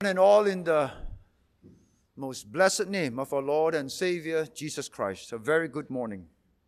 And all in the most blessed name of our Lord and Savior, Jesus Christ. A very good morning.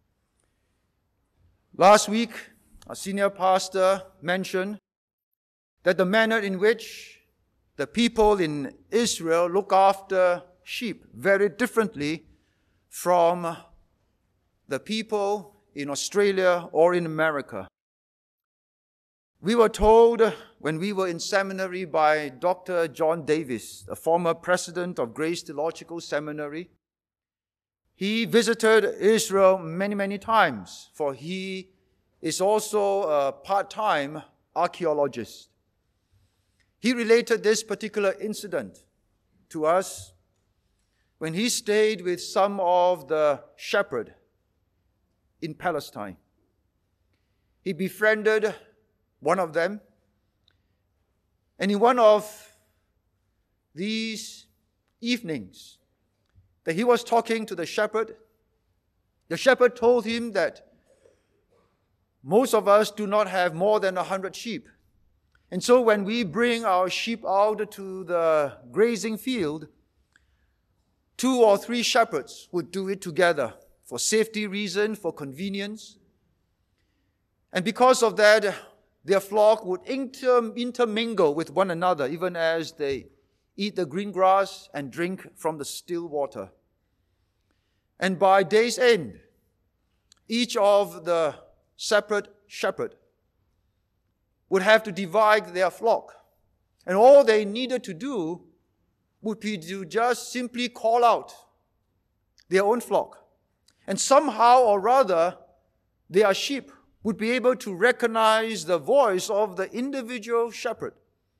Last week, our senior pastor mentioned that the manner in which the people in Israel look after sheep very differently from the people in Australia or in America. We were told when we were in seminary by Dr. John Davis, a former president of Grace Theological Seminary. He visited Israel many, many times, for he is also a part-time archaeologist. He related this particular incident to us when he stayed with some of the shepherds in Palestine. He befriended one of them, and in one of these evenings that he was talking to the shepherd told him that most of us do not have more than 100 sheep. And so when we bring our sheep out to the grazing field, 2 or 3 shepherds would do it together for safety reason, for convenience. And because of that, their flock would intermingle with one another, even as they eat the green grass and drink from the still water. And by day's end, each of the separate shepherd would have to divide their flock. And all they needed to do would be to just simply call out their own flock. And somehow or rather, their sheep would be able to recognize the voice of the individual shepherd.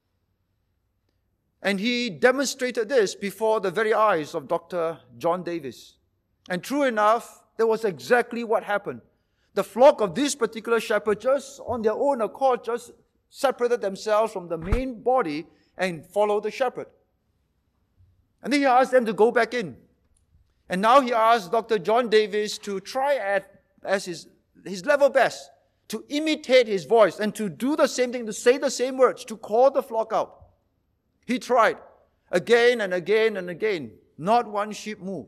And he demonstrated this before the very eyes of Dr. John Davis. And true enough, that was exactly what happened. The flock of this particular shepherd, just on their own accord, just separated themselves from the main body and followed the shepherd. And then he asked them to go back in. And now he asked Dr. John Davis to try as his level best to imitate his voice and to do the same thing, to say the same words, to call the flock out. He tried again and again and again. Not one sheep moved.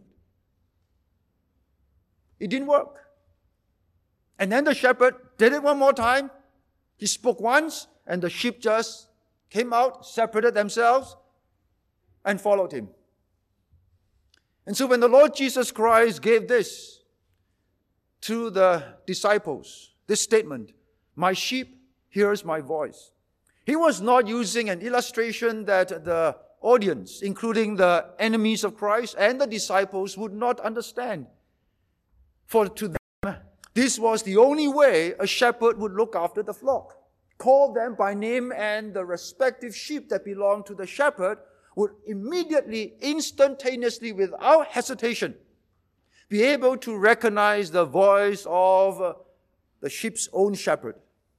It didn't work. And then the shepherd did it one more time. He spoke once, and the sheep just came out, separated themselves, and followed him. And so when the Lord Jesus Christ gave this to the disciples, this statement, "My sheep hears my voice," he was not using an illustration that the audience, including the enemies of Christ and the disciples, would not understand. For to them, this was the only way a shepherd would look after the flock. Call them by name, and the respective sheep that belonged to the shepherd would immediately, instantaneously, without hesitation, be able to recognize the voice of the sheep's own shepherd.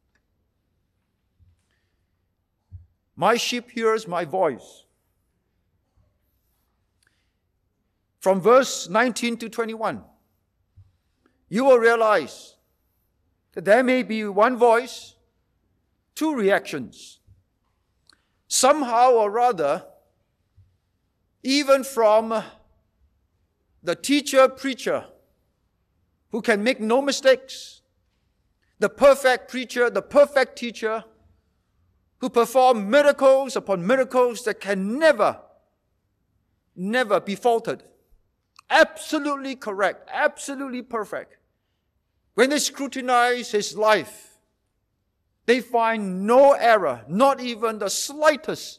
My sheep hears my voice. From verse 19 to 21, you will realize that there may be one voice, 2 reactions. Somehow or rather, even from the teacher-preacher who can make no mistakes, the perfect preacher, the perfect teacher who perform miracles upon miracles that can never be faulted. Absolutely correct, absolutely perfect. When they scrutinize his life, they find no error, not even the slightest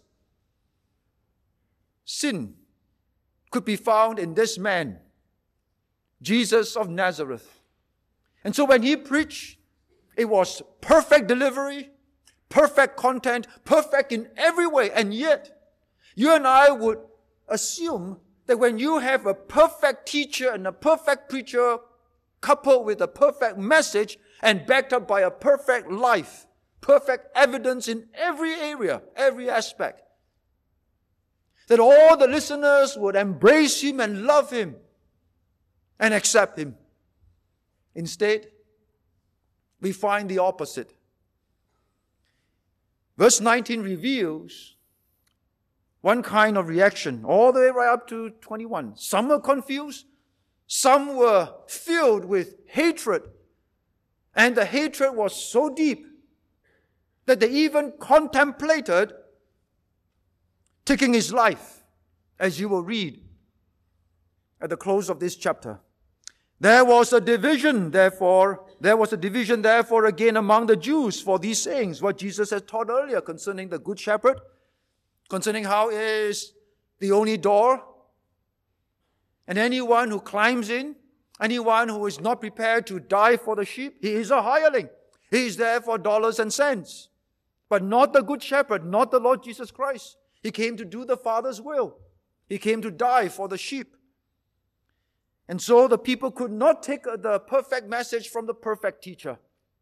sin could be found in this man, Jesus of Nazareth. And so when he preached, it was perfect delivery, perfect content, perfect in every way. And yet, you and I would assume that when you have a perfect teacher and a perfect preacher coupled with a perfect message and backed up by a perfect life, perfect evidence in every area, every aspect, that all the listeners would embrace him and love him and accept him. Instead, we find the opposite. Verse 19 reveals one kind of reaction, all the way right up to 21. Some were confused. Some were filled with hatred. And the hatred was so deep that they even contemplated taking his life, as you will read at the close of this chapter. There was a division, therefore, again among the Jews for these sayings, what Jesus had taught earlier concerning the Good Shepherd, concerning how he is the only door, and anyone who climbs in, anyone who is not prepared to die for the sheep, he is a hireling. He is there for dollars and cents. But not the Good Shepherd, not the Lord Jesus Christ. He came to do the Father's will. He came to die for the sheep. And so the people could not take the perfect message from the perfect teacher.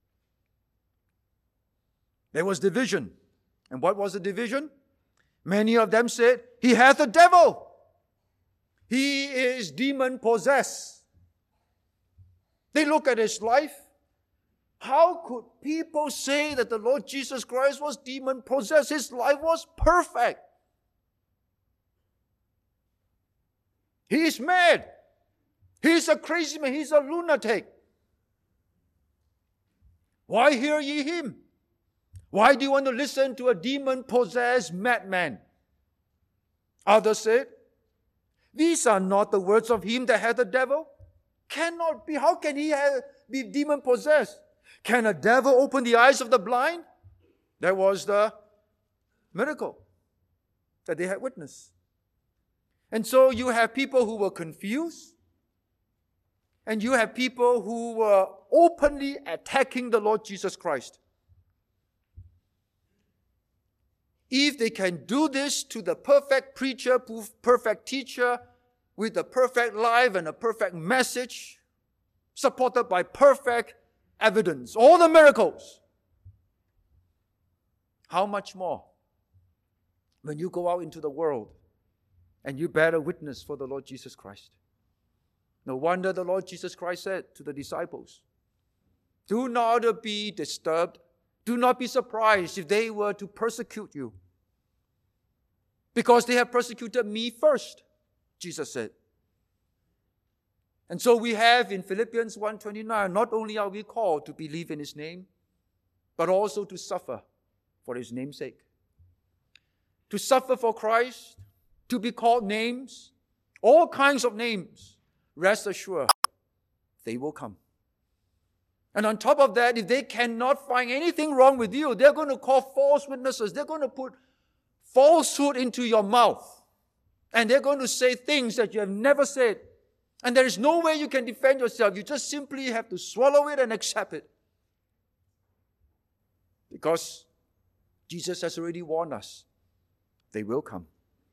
There was division. And what was the division? Many of them said, he hath a devil. He is demon-possessed. They look at his life. How could people say that the Lord Jesus Christ was demon-possessed? His life was perfect. He is mad. He's a crazy man. He's a lunatic. Why hear ye him? Why do you want to listen to a demon-possessed madman? Others said, these are not the words of him that hath the devil. Cannot be. How can he be demon-possessed? Can a devil open the eyes of the blind? That was the miracle that they had witnessed. And so you have people who were confused, and you have people who were openly attacking the Lord Jesus Christ. If they can do this to the perfect preacher, perfect teacher, with a perfect life and a perfect message, supported by perfect evidence, all the miracles, how much more when you go out into the world and you bear a witness for the Lord Jesus Christ? No wonder the Lord Jesus Christ said to the disciples, do not be disturbed, do not be surprised if they were to persecute you, because they have persecuted me first, Jesus said. And so we have in Philippians 1:29, not only are we called to believe in his name, but also to suffer for his name's sake. To suffer for Christ, to be called names, all kinds of names, rest assured, they will come. And on top of that, if they cannot find anything wrong with you, they're going to call false witnesses. They're going to put falsehood into your mouth. And they're going to say things that you have never said. And there is no way you can defend yourself. You just simply have to swallow it and accept it. Because Jesus has already warned us. They will come.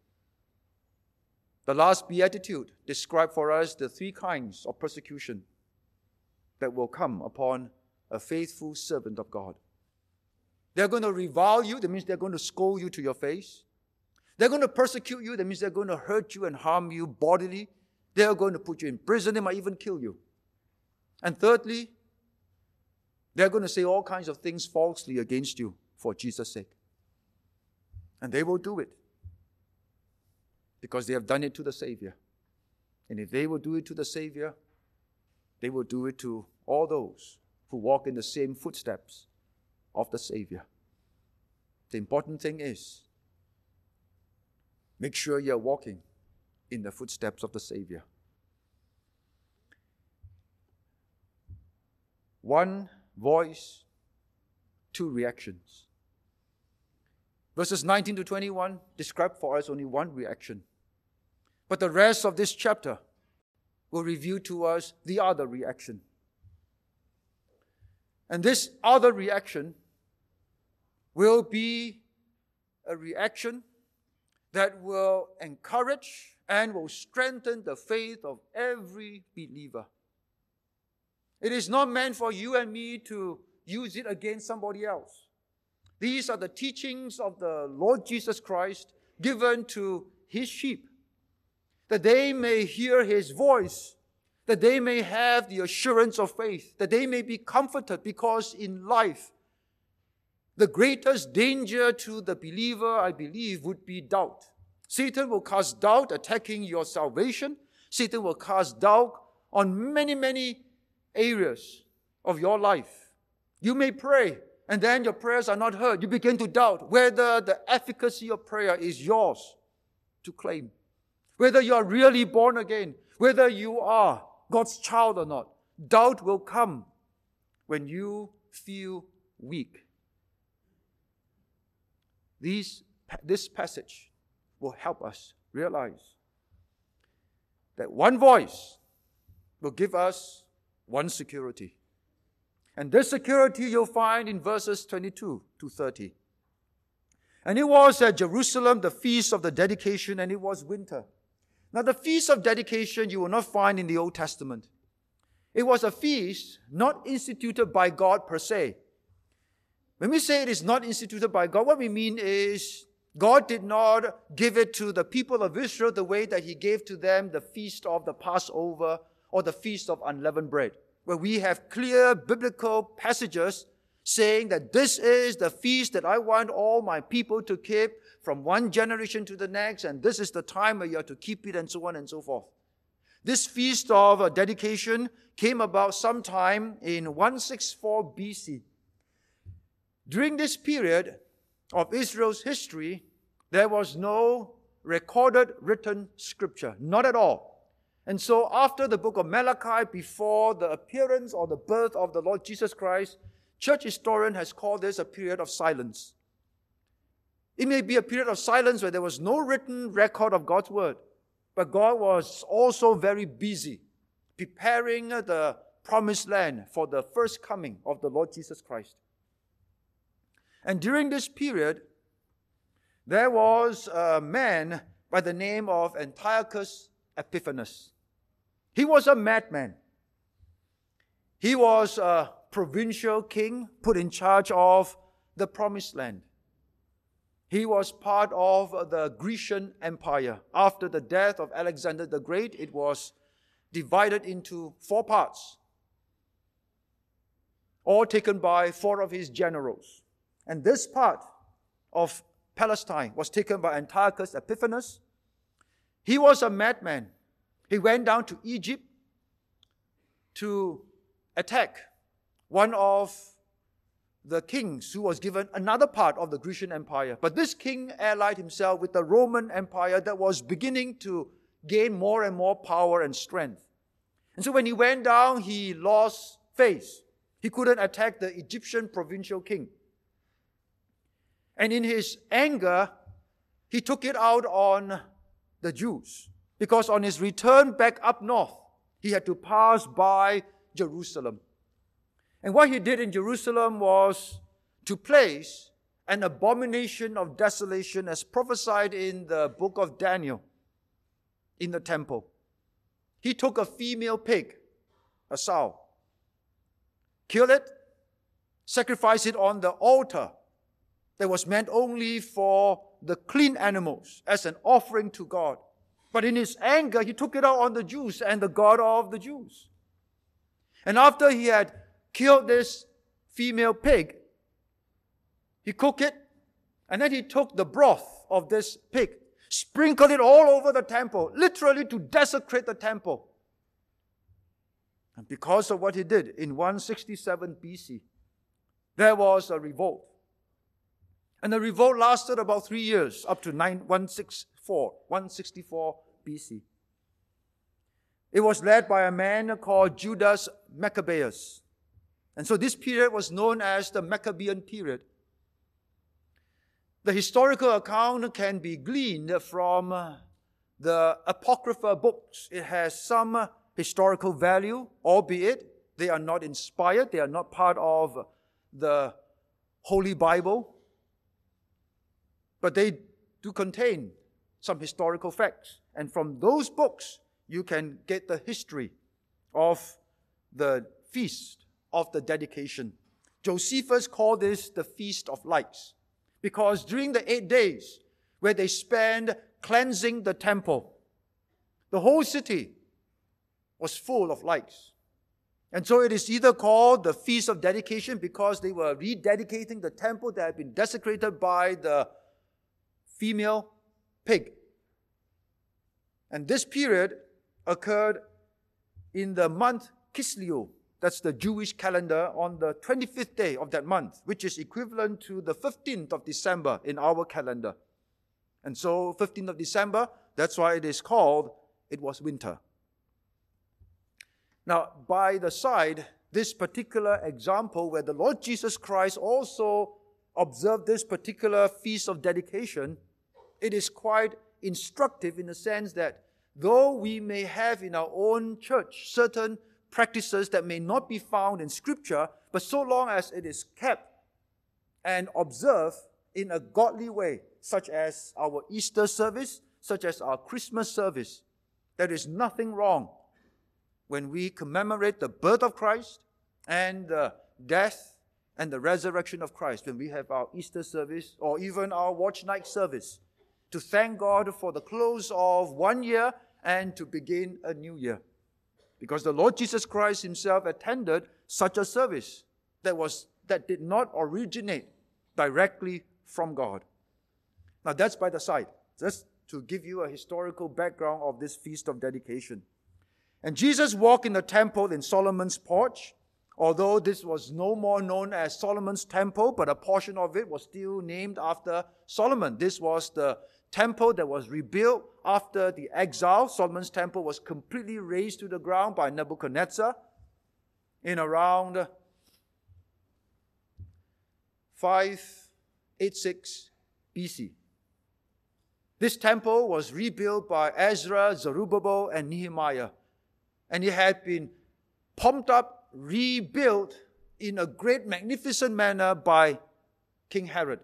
The last beatitude described for us the three kinds of persecution that will come upon a faithful servant of God. They're going to revile you. That means they're going to scold you to your face. They're going to persecute you. That means they're going to hurt you and harm you bodily. They're going to put you in prison. They might even kill you. And thirdly, they're going to say all kinds of things falsely against you for Jesus' sake. And they will do it because they have done it to the Savior. And if they will do it to the Savior, they will do it to all those who walk in the same footsteps of the Savior. The important thing is, make sure you're walking in the footsteps of the Savior. One voice, two reactions. Verses 19 to 21 describe for us only one reaction. But the rest of this chapter will reveal to us the other reaction. And this other reaction will be a reaction that will encourage and will strengthen the faith of every believer. It is not meant for you and me to use it against somebody else. These are the teachings of the Lord Jesus Christ given to his sheep, that they may hear his voice, that they may have the assurance of faith, that they may be comforted, because in life, the greatest danger to the believer, I believe, would be doubt. Satan will cast doubt attacking your salvation. Satan will cast doubt on many, many areas of your life. You may pray, and then your prayers are not heard. You begin to doubt whether the efficacy of prayer is yours to claim, whether you are really born again, whether you are God's child or not. Doubt will come when you feel weak. This passage will help us realize that one voice will give us one security. And this security you'll find in verses 22 to 30. And it was at Jerusalem, the feast of the dedication, and it was winter. Now the feast of dedication you will not find in the Old Testament. It was a feast not instituted by God per se. When we say it is not instituted by God, what we mean is God did not give it to the people of Israel the way that He gave to them the feast of the Passover or the feast of unleavened bread, where we have clear biblical passages saying that this is the feast that I want all my people to keep from one generation to the next, and this is the time where you have to keep it, and so on and so forth. This feast of dedication came about sometime in 164 BC. During this period of Israel's history, there was no recorded written scripture, not at all. And so after the book of Malachi, before the appearance or the birth of the Lord Jesus Christ, church historian has called this a period of silence. It may be a period of silence where there was no written record of God's word, but God was also very busy preparing the promised land for the first coming of the Lord Jesus Christ. And during this period, there was a man by the name of Antiochus Epiphanes. He was a madman. He was a provincial king put in charge of the promised land. He was part of the Grecian Empire. After the death of Alexander the Great, it was divided into 4 parts, all taken by 4 of his generals. And this part of Palestine was taken by Antiochus Epiphanes. He was a madman. He went down to Egypt to attack one of the kings who was given another part of the Grecian Empire. But this king allied himself with the Roman Empire that was beginning to gain more and more power and strength. And so when he went down, he lost face. He couldn't attack the Egyptian provincial king. And in his anger, he took it out on the Jews. Because on his return back up north, he had to pass by Jerusalem. And what he did in Jerusalem was to place an abomination of desolation as prophesied in the book of Daniel in the temple. He took a female pig, a sow, killed it, sacrificed it on the altar that was meant only for the clean animals as an offering to God. But in his anger, he took it out on the Jews and the God of the Jews. And after he had killed this female pig, he cooked it, and then he took the broth of this pig, sprinkled it all over the temple, literally to desecrate the temple. And because of what he did in 167 BC, there was a revolt. And the revolt lasted about 3 years, up to 164 BC. It was led by a man called Judas Maccabeus. And so this period was known as the Maccabean period. The historical account can be gleaned from the Apocrypha books. It has some historical value, albeit they are not inspired, they are not part of the Holy Bible. But they do contain some historical facts. And from those books, you can get the history of the feast of the dedication. Josephus called this the Feast of Lights, because during the 8 days where they spent cleansing the temple, the whole city was full of lights. And so it is either called the Feast of Dedication because they were rededicating the temple that had been desecrated by the female pig, And this period occurred in the month Kislev. That's the Jewish calendar, on the 25th day of that month, which is equivalent to the 15th of December in our calendar. And so 15th of December, that's why it was winter. Now, by the side, this particular example where the Lord Jesus Christ also observed this particular feast of dedication, it is quite instructive in the sense that though we may have in our own church certain practices that may not be found in Scripture, but so long as it is kept and observed in a godly way, such as our Easter service, such as our Christmas service, there is nothing wrong when we commemorate the birth of Christ and the death and the resurrection of Christ, when we have our Easter service or even our watch night service, to thank God for the close of one year and to begin a new year. Because the Lord Jesus Christ himself attended such a service that did not originate directly from God. Now that's by the side, just to give you a historical background of this feast of dedication. And Jesus walked in the temple in Solomon's porch, although this was no more known as Solomon's temple, but a portion of it was still named after Solomon. This was the temple that was rebuilt after the exile. Solomon's temple was completely razed to the ground by Nebuchadnezzar in around 586 BC. This temple was rebuilt by Ezra, Zerubbabel, and Nehemiah. And it had been pumped up, rebuilt in a great, magnificent manner by King Herod.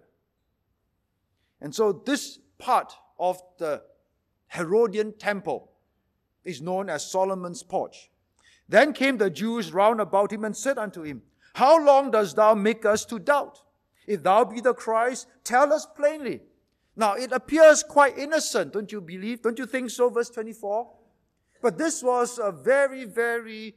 And so this part of the Herodian temple is known as Solomon's porch. Then came the Jews round about him and said unto him, How long dost thou make us to doubt? If thou be the Christ, tell us plainly. Now it appears quite innocent, don't you believe? Don't you think so? Verse 24. But this was a very, very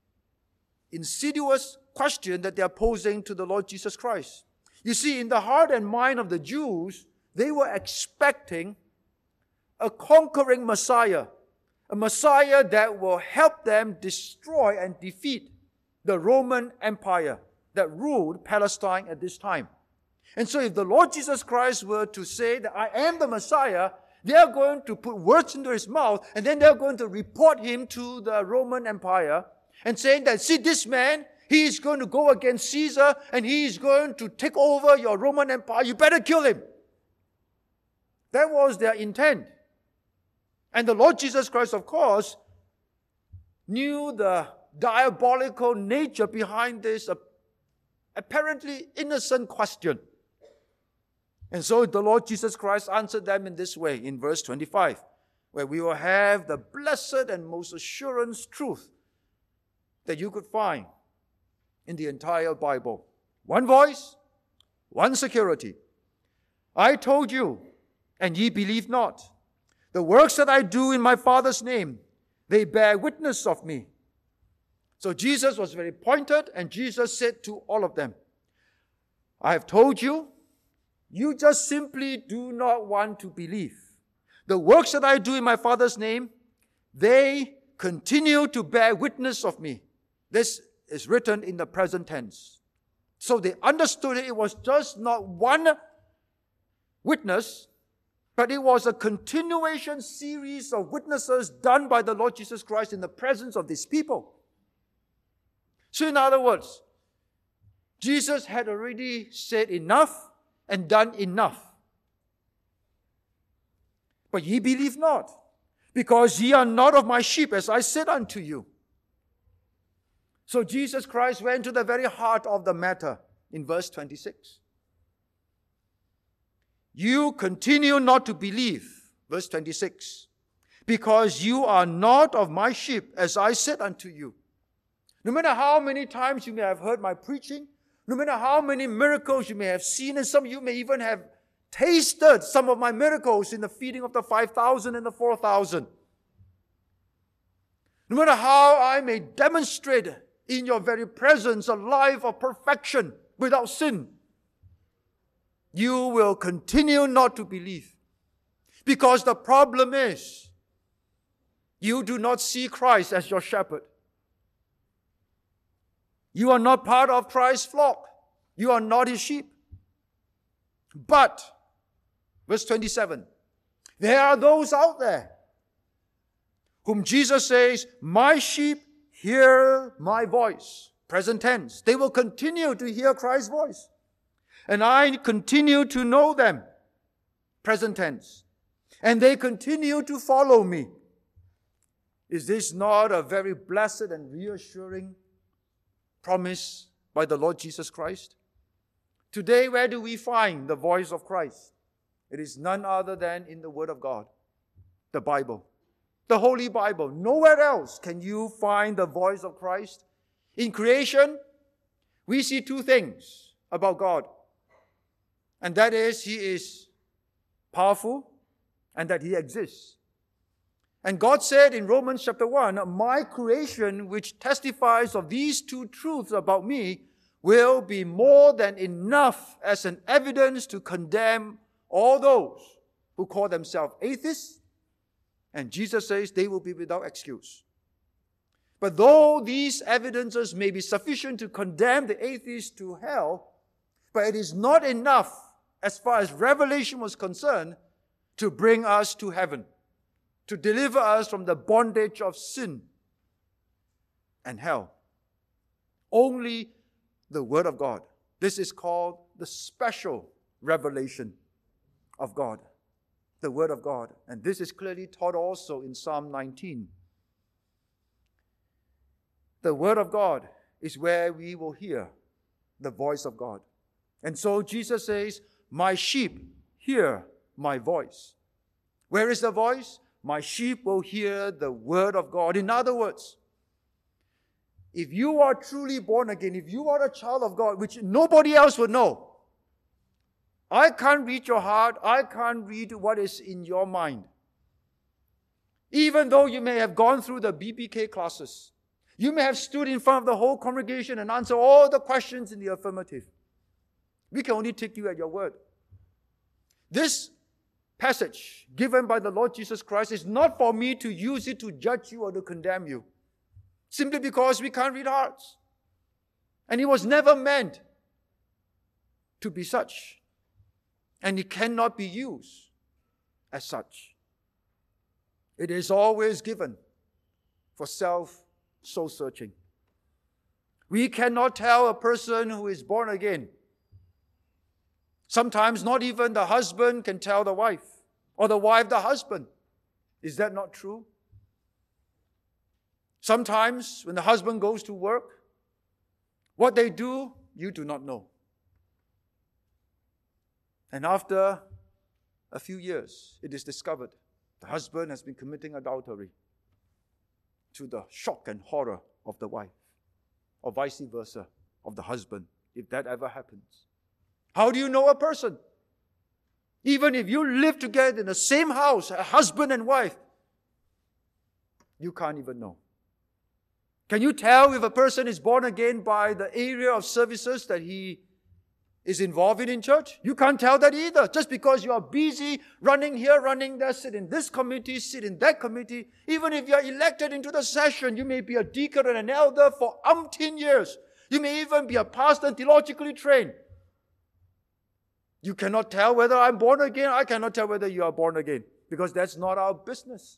insidious question that they are posing to the Lord Jesus Christ. You see, in the heart and mind of the Jews, they were expecting a conquering Messiah, a Messiah that will help them destroy and defeat the Roman Empire that ruled Palestine at this time. And so if the Lord Jesus Christ were to say that I am the Messiah, they are going to put words into his mouth, and then they are going to report him to the Roman Empire and saying that, see, this man, he is going to go against Caesar and he is going to take over your Roman Empire. You better kill him. That was their intent. And the Lord Jesus Christ, of course, knew the diabolical nature behind this apparently innocent question. And so the Lord Jesus Christ answered them in this way, in verse 25, where we will have the blessed and most assurance truth that you could find in the entire Bible. One voice, one security. I told you, and ye believe not. The works that I do in my Father's name, they bear witness of me. So Jesus was very pointed, and Jesus said to all of them, I have told you, you just simply do not want to believe. The works that I do in my Father's name, they continue to bear witness of me. This is written in the present tense. So they understood it was just not one witness, but it was a continuation series of witnesses done by the Lord Jesus Christ in the presence of these people. So in other words, Jesus had already said enough and done enough. But ye believe not, because ye are not of my sheep, as I said unto you. So Jesus Christ went to the very heart of the matter in verse 26. You continue not to believe, verse 26, because you are not of my sheep, as I said unto you. No matter how many times you may have heard my preaching, no matter how many miracles you may have seen, and some of you may even have tasted some of my miracles in the feeding of the 5,000 and the 4,000. No matter how I may demonstrate in your very presence a life of perfection without sin, you will continue not to believe. Because the problem is You do not see Christ as your shepherd. You are not part of Christ's flock. You are not his sheep. But, verse 27, there are those out there whom Jesus says, my sheep hear my voice. Present tense. They will continue to hear Christ's voice. And I continue to know them. Present tense. And they continue to follow me. Is this not a very blessed and reassuring promise by the Lord Jesus Christ? Today, where do we find the voice of Christ? It is none other than in the Word of God, the Bible, the Holy Bible. Nowhere else can you find the voice of Christ. In creation, we see two things about God. And that is, he is powerful and that he exists. And God said in Romans chapter 1, my creation, which testifies of these two truths about me, will be more than enough as an evidence to condemn all those who call themselves atheists. And Jesus says they will be without excuse. But though these evidences may be sufficient to condemn the atheist to hell, but it is not enough as far as revelation was concerned to bring us to heaven, to deliver us from the bondage of sin and hell. Only the Word of God. This is called the special revelation of God, the Word of God. And this is clearly taught also in Psalm 19. The Word of God is where we will hear the voice of God. And so Jesus says, my sheep hear my voice. Where is the voice? My sheep will hear the Word of God. In other words, if you are truly born again, if you are a child of God, which nobody else would know, I can't read your heart, I can't read what is in your mind. Even though you may have gone through the BBK classes, you may have stood in front of the whole congregation and answered all the questions in the affirmative. We can only take you at your word. This passage given by the Lord Jesus Christ is not for me to use it to judge you or to condemn you, simply because we can't read hearts. And it was never meant to be such. And it cannot be used as such. It is always given for soul searching. We cannot tell a person who is born again. Sometimes not even the husband can tell the wife, or the wife the husband. Is that not true? Sometimes when the husband goes to work, what they do, you do not know. And after a few years, it is discovered the husband has been committing adultery, to the shock and horror of the wife, or vice versa of the husband, if that ever happens. How do you know a person? Even if you live together in the same house, a husband and wife, you can't even know. Can you tell if a person is born again by the area of services that he is involved in church? You can't tell that either. Just because you are busy running here, running there, sit in this committee, sit in that committee. Even if you are elected into the session, you may be a deacon and an elder for umpteen years. You may even be a pastor and theologically trained. You cannot tell whether I'm born again. I cannot tell whether you are born again, because that's not our business.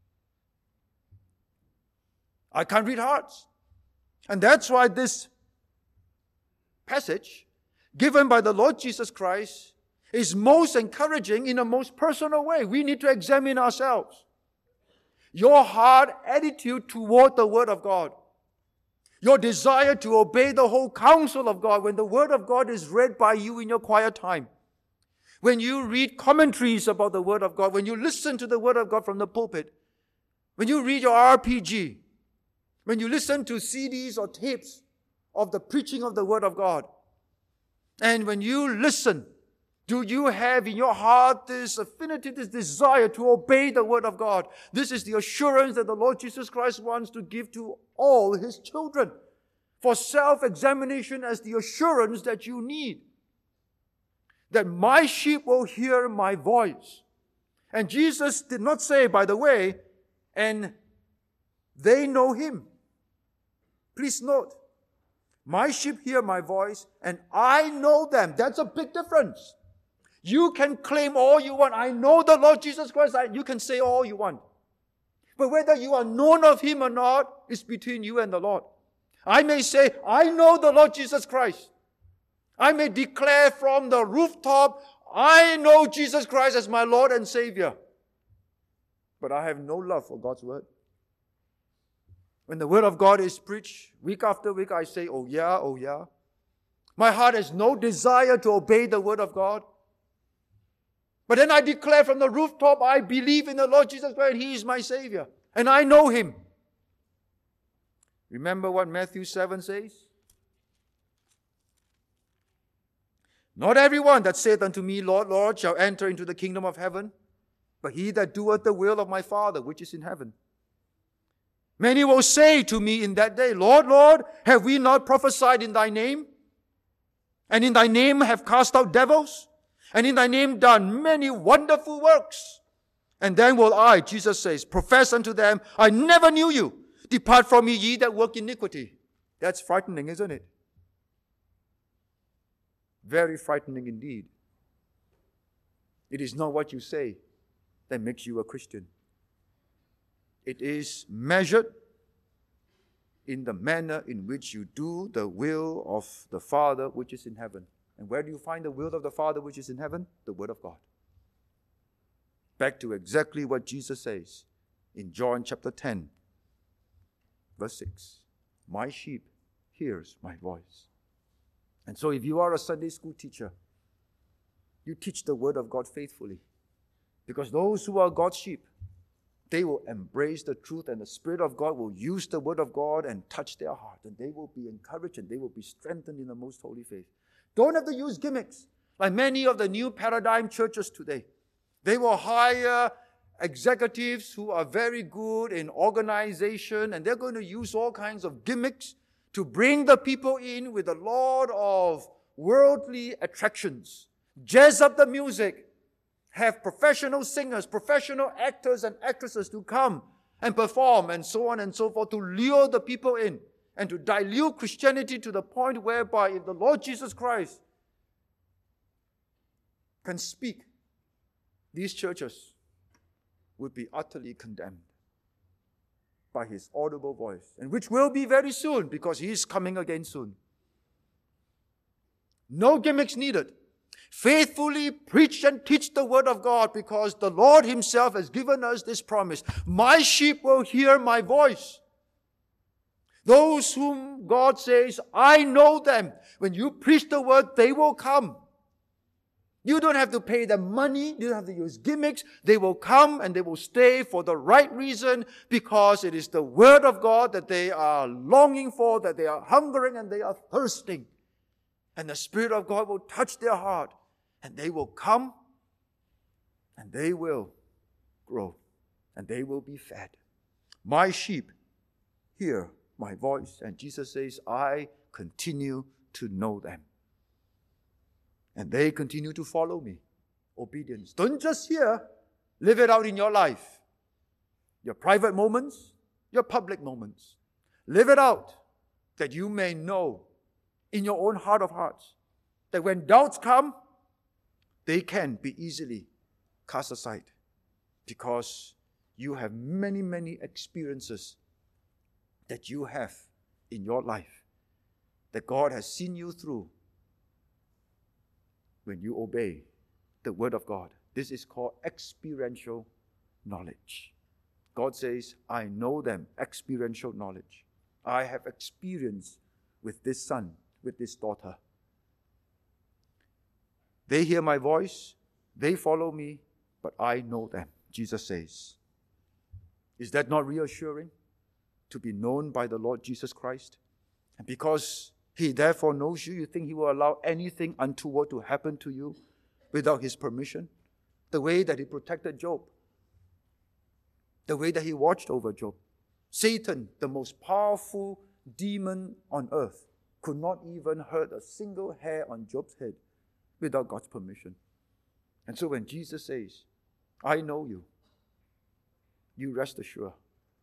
I can't read hearts. And that's why this passage given by the Lord Jesus Christ is most encouraging in a most personal way. We need to examine ourselves. Your heart attitude toward the Word of God. Your desire to obey the whole counsel of God when the Word of God is read by you in your quiet time. When you read commentaries about the Word of God, when you listen to the Word of God from the pulpit, when you read your RPG, when you listen to CDs or tapes of the preaching of the Word of God, and when you listen, do you have in your heart this affinity, this desire to obey the Word of God? This is the assurance that the Lord Jesus Christ wants to give to all His children. For self-examination as the assurance that you need. That my sheep will hear my voice. And Jesus did not say, by the way, and They know him. Please note, my sheep hear my voice, and I know them. That's a big difference. You can claim all you want. I know the Lord Jesus Christ. You can say all you want. But whether you are known of him or not is between you and the Lord. I may say, I know the Lord Jesus Christ. I may declare from the rooftop, I know Jesus Christ as my Lord and Savior. But I have no love for God's word. When the word of God is preached week after week, I say, oh yeah, oh yeah. My heart has no desire to obey the word of God. But then I declare from the rooftop, I believe in the Lord Jesus Christ, and he is my Savior. And I know him. Remember what Matthew 7 says? Not everyone that saith unto me, Lord, Lord, shall enter into the kingdom of heaven, but he that doeth the will of my Father which is in heaven. Many will say to me in that day, Lord, Lord, have we not prophesied in thy name? And in thy name have cast out devils? And in thy name done many wonderful works? And then will I, Jesus says, profess unto them, I never knew you. Depart from me, ye that work iniquity. That's frightening, isn't it? Very frightening indeed. It is not what you say that makes you a Christian. It is measured in the manner in which you do the will of the Father which is in heaven. And where do you find the will of the Father which is in heaven? The Word of God. Back to exactly what Jesus says in John chapter 10, verse 6. My sheep hears my voice. And so if you are a Sunday school teacher, you teach the Word of God faithfully. Because those who are God's sheep, they will embrace the truth, and the Spirit of God will use the Word of God and touch their heart. And they will be encouraged and they will be strengthened in the most holy faith. Don't have to use gimmicks like many of the new paradigm churches today. They will hire executives who are very good in organization, and they're going to use all kinds of gimmicks to bring the people in with a lot of worldly attractions. Jazz up the music. Have professional singers, professional actors and actresses to come and perform and so on and so forth to lure the people in and to dilute Christianity to the point whereby if the Lord Jesus Christ can speak, these churches would be utterly condemned by his audible voice, and which will be very soon because he is coming again soon. No gimmicks needed. Faithfully preach and teach the word of God because the Lord himself has given us this promise. My sheep will hear my voice. Those whom God says, I know them. When you preach the word, they will come. You don't have to pay them money. You don't have to use gimmicks. They will come and they will stay for the right reason because it is the word of God that they are longing for, that they are hungering and they are thirsting. And the Spirit of God will touch their heart. And they will come, and they will grow, and they will be fed. My sheep hear my voice, and Jesus says, I continue to know them. And they continue to follow me. Obedience. Don't just hear, live it out in your life. Your private moments, your public moments. Live it out, that you may know in your own heart of hearts, that when doubts come, they can be easily cast aside because you have many, many experiences that you have in your life that God has seen you through when you obey the word of God. This is called experiential knowledge. God says, I know them, experiential knowledge. I have experience with this son, with this daughter. They hear my voice, they follow me, but I know them, Jesus says. Is that not reassuring? To be known by the Lord Jesus Christ? And because he therefore knows you, you think he will allow anything untoward to happen to you without his permission? The way that he protected Job. The way that he watched over Job. Satan, the most powerful demon on earth, could not even hurt a single hair on Job's head without God's permission. And so when Jesus says, I know you, you rest assured,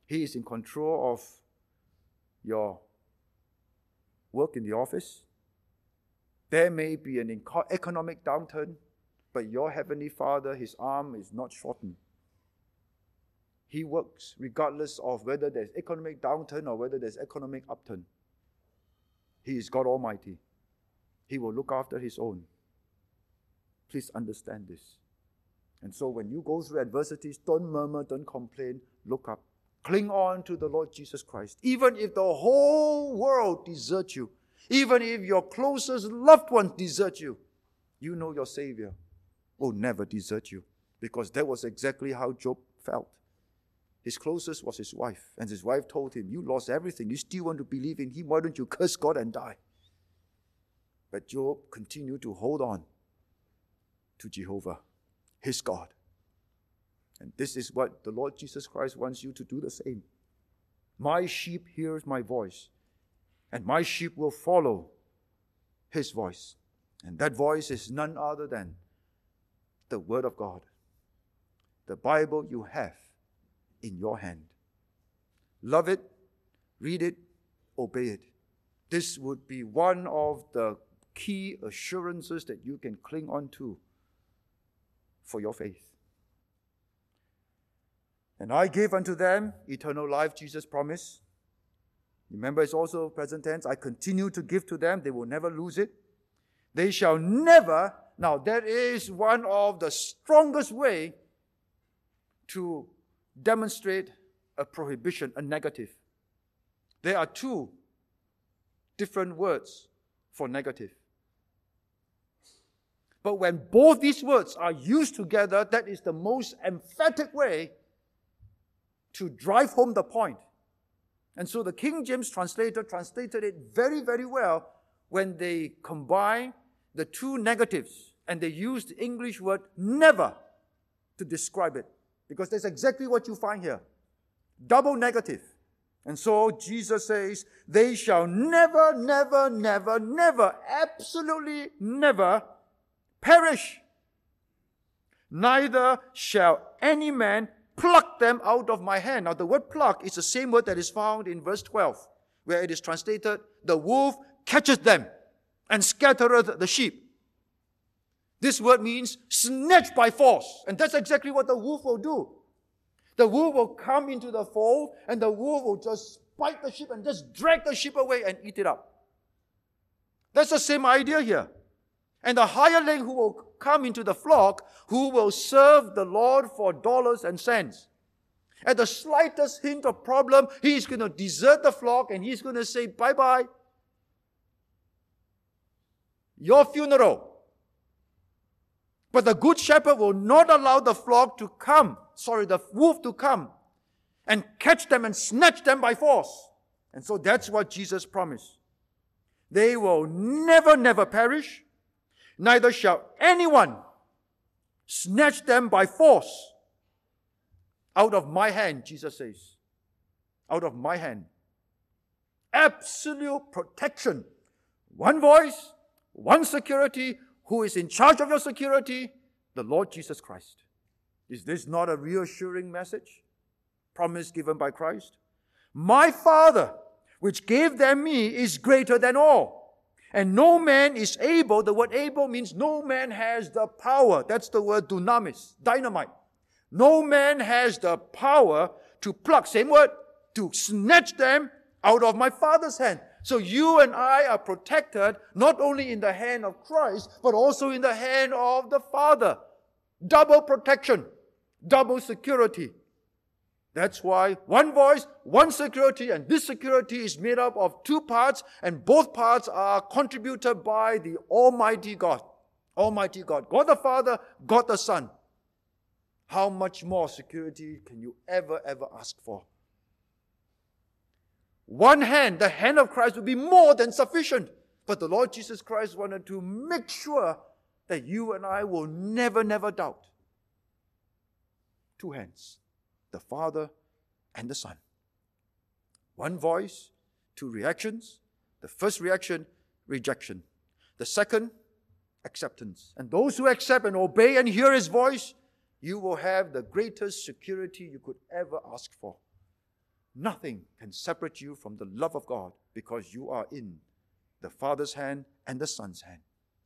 He is in control of your work in the office. There may be an economic downturn, but your Heavenly Father, His arm is not shortened. He works regardless of whether there's economic downturn or whether there's economic upturn. He is God Almighty. He will look after His own. Please understand this. And so when you go through adversities, don't murmur, don't complain, look up. Cling on to the Lord Jesus Christ. Even if the whole world deserts you, even if your closest loved ones desert you, you know your Savior will never desert you, because that was exactly how Job felt. His closest was his wife, and his wife told him, you lost everything, you still want to believe in Him, why don't you curse God and die? But Job continued to hold on to Jehovah, his God. And this is what the Lord Jesus Christ wants you to do the same. My sheep hears my voice, and my sheep will follow His voice. And that voice is none other than the Word of God, the Bible you have in your hand. Love it, read it, obey it. This would be one of the key assurances that you can cling on to for your faith. And I gave unto them eternal life, Jesus promised. Remember, it's also present tense. I continue to give to them. They will never lose it. They shall never. Now, that is one of the strongest way to demonstrate a prohibition, a negative. There are two different words for negative. But when both these words are used together, that is the most emphatic way to drive home the point. And so the King James translator translated it very, very well when they combine the two negatives and they used the English word never to describe it. Because that's exactly what you find here. Double negative. And so Jesus says, they shall never, never, never, never, absolutely never perish. Neither shall any man pluck them out of my hand. Now the word pluck is the same word that is found in verse 12, where it is translated, the wolf catches them and scattereth the sheep. This word means snatch by force. And that's exactly what the wolf will do. The wolf will come into the fold and the wolf will just bite the sheep and just drag the sheep away and eat it up. That's the same idea here. And the hireling who will come into the flock, who will serve the Lord for dollars and cents. At the slightest hint of problem, he's going to desert the flock and he's going to say, bye-bye. Your funeral. But the good shepherd will not allow the wolf to come and catch them and snatch them by force. And so that's what Jesus promised. They will never, never perish. Neither shall anyone snatch them by force out of my hand, Jesus says. Out of my hand. Absolute protection. One voice, one security. Who is in charge of your security? The Lord Jesus Christ. Is this not a reassuring message? Promise given by Christ? My Father, which gave them me, is greater than all. And no man is able, the word able means no man has the power. That's the word dunamis, dynamite. No man has the power to pluck, same word, to snatch them out of my Father's hand. So you and I are protected not only in the hand of Christ, but also in the hand of the Father. Double protection, double security. That's why one voice, one security, and this security is made up of two parts, and both parts are contributed by the Almighty God. Almighty God. God the Father, God the Son. How much more security can you ever ask for? One hand, the hand of Christ, will be more than sufficient. But the Lord Jesus Christ wanted to make sure that you and I will never doubt. Two hands. The Father and the Son. One voice, two reactions. The first reaction, rejection. The second, acceptance. And those who accept and obey and hear His voice, you will have the greatest security you could ever ask for. nothing can separate you from the love of God, because you are in the Father's hand and the Son's hand.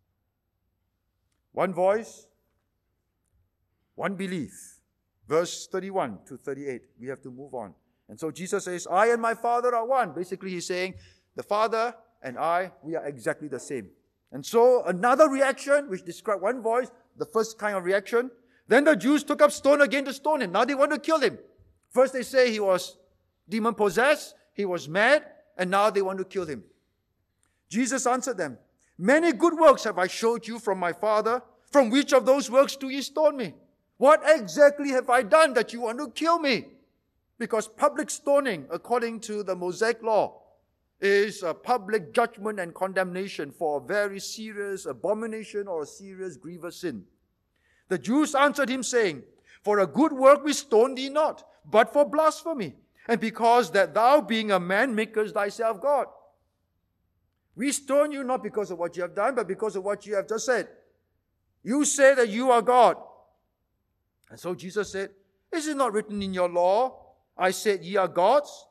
One voice, one belief. Verse 31 to 38. We have to move on. And so Jesus says, I and my Father are one. Basically, he's saying, the Father and I, we are exactly the same. And so another reaction, which describes one voice, the first kind of reaction. Then the Jews took up stone again to stone him. Now they want to kill him. First they say he was demon-possessed, he was mad, and now they want to kill him. Jesus answered them, many good works have I showed you from my Father. From which of those works do ye stone me? What exactly have I done that you want to kill me? Because public stoning, according to the Mosaic law, is a public judgment and condemnation for a very serious abomination or a serious grievous sin. The Jews answered him, saying, for a good work we stone thee not, but for blasphemy, and because that thou, being a man, makest thyself God. We stone you not because of what you have done, but because of what you have just said. You say that you are God. And so Jesus said, is it not written in your law, I said ye are gods?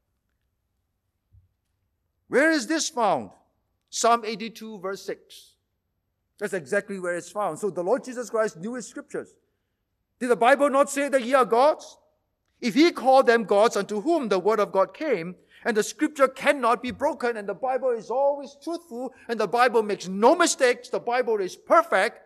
Where is this found? Psalm 82 verse 6. That's exactly where it's found. So the Lord Jesus Christ knew his scriptures. Did the Bible not say that ye are gods? If he called them gods unto whom the word of God came, and the scripture cannot be broken, and the Bible is always truthful, and the Bible makes no mistakes, the Bible is perfect,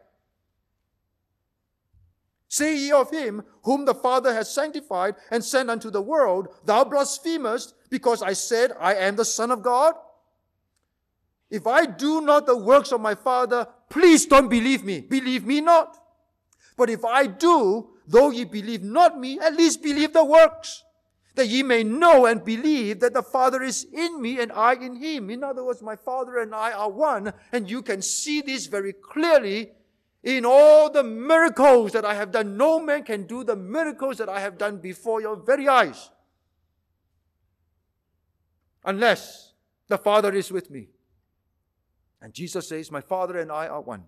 say ye of him whom the Father has sanctified and sent unto the world, thou blasphemest, because I said, I am the Son of God? If I do not the works of my Father, please don't believe me. Believe me not. But if I do, though ye believe not me, at least believe the works, that ye may know and believe that the Father is in me and I in him. In other words, my Father and I are one, and you can see this very clearly in all the miracles that I have done. No man can do the miracles that I have done before your very eyes, unless the Father is with me. And Jesus says, my Father and I are one.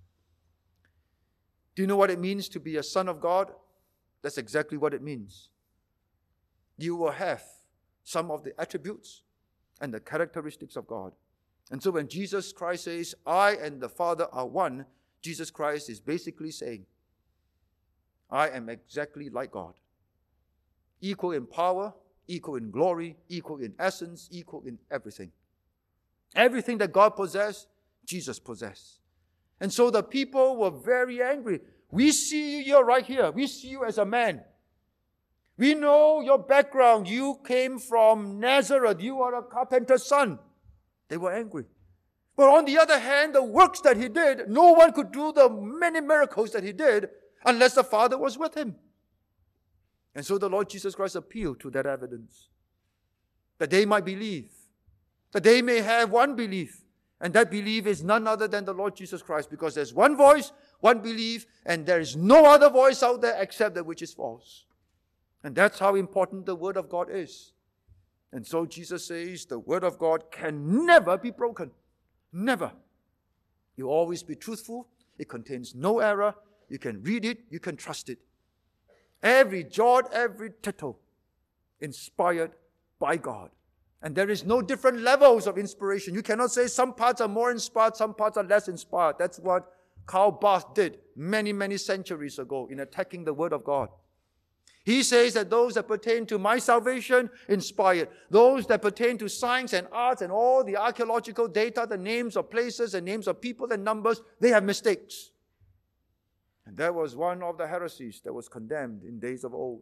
Do you know what it means to be a son of God? That's exactly what it means. You will have some of the attributes and the characteristics of God. And so when Jesus Christ says, I and the Father are one, Jesus Christ is basically saying, I am exactly like God. Equal in power, equal in glory, equal in essence, equal in everything. Everything that God possessed, Jesus possessed. And so the people were very angry. We see you here, right here. We see you as a man. We know your background. You came from Nazareth. You are a carpenter's son. They were angry. But on the other hand, the works that he did, no one could do the many miracles that he did unless the Father was with him. And so the Lord Jesus Christ appealed to that evidence, that they might believe, that they may have one belief. And that belief is none other than the Lord Jesus Christ, because there's one voice, one belief, and there is no other voice out there except that which is false. And that's how important the Word of God is. And so Jesus says the Word of God can never be broken. Never. You always be truthful. It contains no error. You can read it. You can trust it. Every jot, every tittle, inspired by God. And there is no different levels of inspiration. You cannot say some parts are more inspired, some parts are less inspired. That's what Karl Barth did many, many centuries ago in attacking the Word of God. He says that those that pertain to my salvation, inspired. Those that pertain to science and arts and all the archaeological data, the names of places and names of people and numbers, they have mistakes. And that was one of the heresies that was condemned in days of old.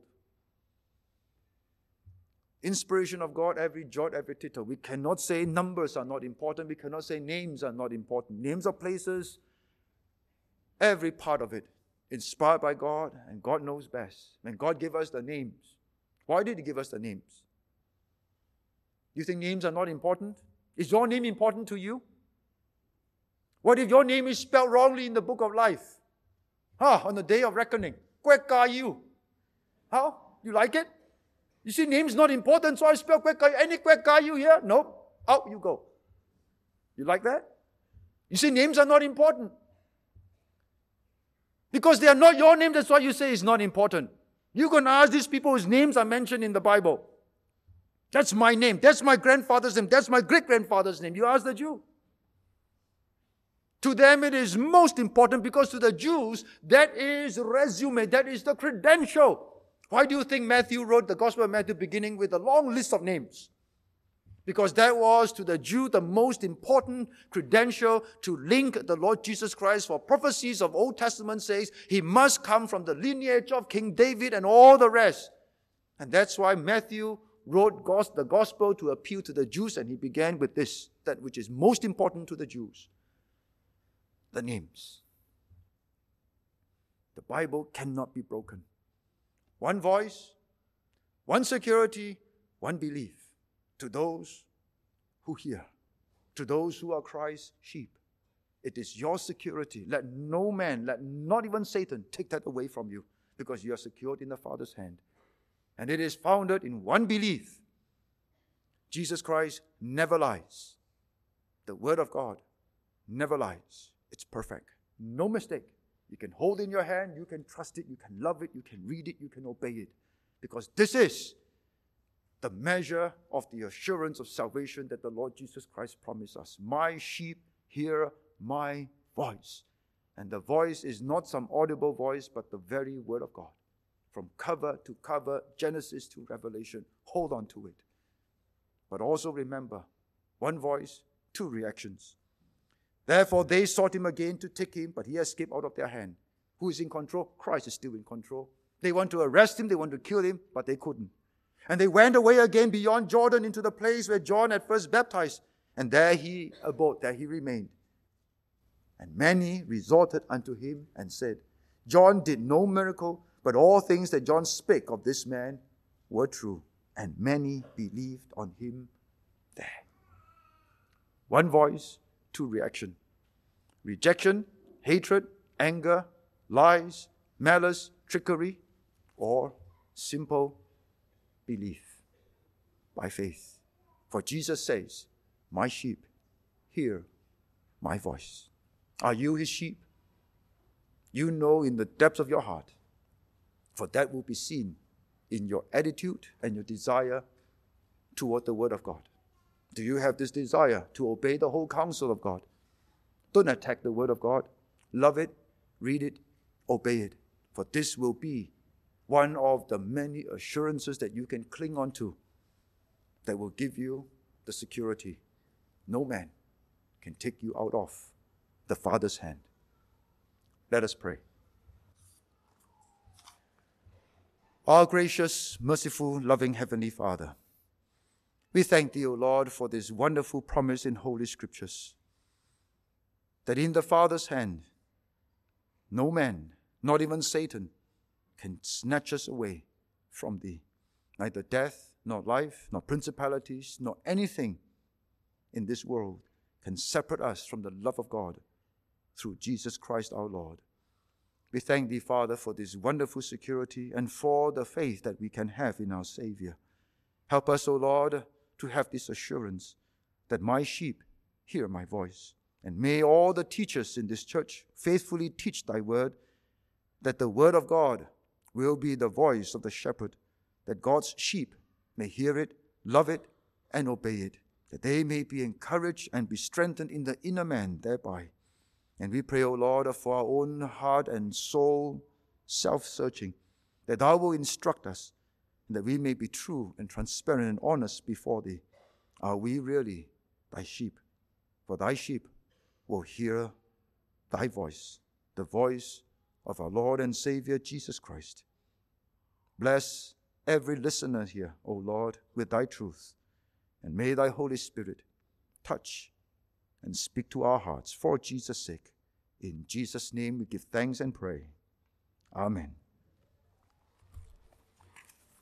Inspiration of God, every jot, every tittle. We cannot say numbers are not important. We cannot say names are not important. Names of places, every part of it, inspired by God, and God knows best. When God gave us the names, why did He give us the names? Do you think names are not important? Is your name important to you? What if your name is spelled wrongly in the book of life? On the day of reckoning. Kwek Ka Yu. How? You like it? You see, name's not important, so I spell Kwek Ka Yu. Any Kwek Ka Yu here? Nope. Out you go. You like that? You see, names are not important. Because they are not your name, that's why you say it's not important. You're going to ask these people whose names are mentioned in the Bible. That's my name. That's my grandfather's name. That's my great-grandfather's name. You ask the Jew. To them it is most important because to the Jews, that is resume. That is the credential. Why do you think Matthew wrote the Gospel of Matthew beginning with a long list of names? Because that was to the Jew the most important credential to link the Lord Jesus Christ. For prophecies of Old Testament says he must come from the lineage of King David and all the rest. And that's why Matthew wrote the Gospel to appeal to the Jews, and he began with this, that which is most important to the Jews. The names. The Bible cannot be broken. One voice, one security, one belief. To those who hear, to those who are Christ's sheep. It is your security. Let no man, let not even Satan take that away from you, because you are secured in the Father's hand. And it is founded in one belief. Jesus Christ never lies. The Word of God never lies. It's perfect. No mistake. You can hold in your hand, you can trust it, you can love it, you can read it, you can obey it. Because this is the measure of the assurance of salvation that the Lord Jesus Christ promised us. My sheep hear my voice. And the voice is not some audible voice, but the very Word of God. From cover to cover, Genesis to Revelation. Hold on to it. But also remember, one voice, two reactions. Therefore they sought him again to take him, but he escaped out of their hand. Who is in control? Christ is still in control. They want to arrest him, they want to kill him, but they couldn't. And they went away again beyond Jordan into the place where John had first baptized. And there he abode, there he remained. And many resorted unto him and said, John did no miracle, but all things that John spake of this man were true. And many believed on him there. One voice, two reactions. Rejection, hatred, anger, lies, malice, trickery, or simple belief by faith. For Jesus says, my sheep hear my voice. Are you his sheep? You know in the depths of your heart, for that will be seen in your attitude and your desire toward the Word of God. Do you have this desire to obey the whole counsel of God? Don't attack the Word of God. Love it, read it, obey it. For this will be one of the many assurances that you can cling on to that will give you the security. No man can take you out of the Father's hand. Let us pray. Our gracious, merciful, loving Heavenly Father, we thank Thee, O Lord, for this wonderful promise in Holy Scriptures, that in the Father's hand, no man, not even Satan, can snatch us away from Thee. Neither death, nor life, nor principalities, nor anything in this world can separate us from the love of God through Jesus Christ our Lord. We thank Thee, Father, for this wonderful security and for the faith that we can have in our Savior. Help us, O Lord, to have this assurance that my sheep hear my voice. And may all the teachers in this church faithfully teach Thy word, that the word of God will be the voice of the shepherd, that God's sheep may hear it, love it, and obey it, that they may be encouraged and be strengthened in the inner man thereby. And we pray, O Lord, for our own heart and soul self-searching, that Thou will instruct us, and that we may be true and transparent and honest before Thee. Are we really Thy sheep? For Thy sheep will hear Thy voice, the voice of our Lord and Savior Jesus Christ. Bless every listener here, O Lord, with Thy truth, and may Thy Holy Spirit touch and speak to our hearts for Jesus' sake. In Jesus' name we give thanks and pray. Amen.